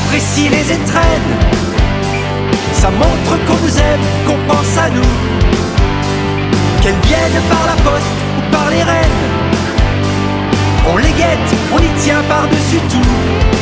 apprécie les étrennes. Ça montre qu'on nous aime, qu'on pense à nous. Qu'elles viennent par la poste ou par les rennes, on les guette, on y tient par-dessus tout.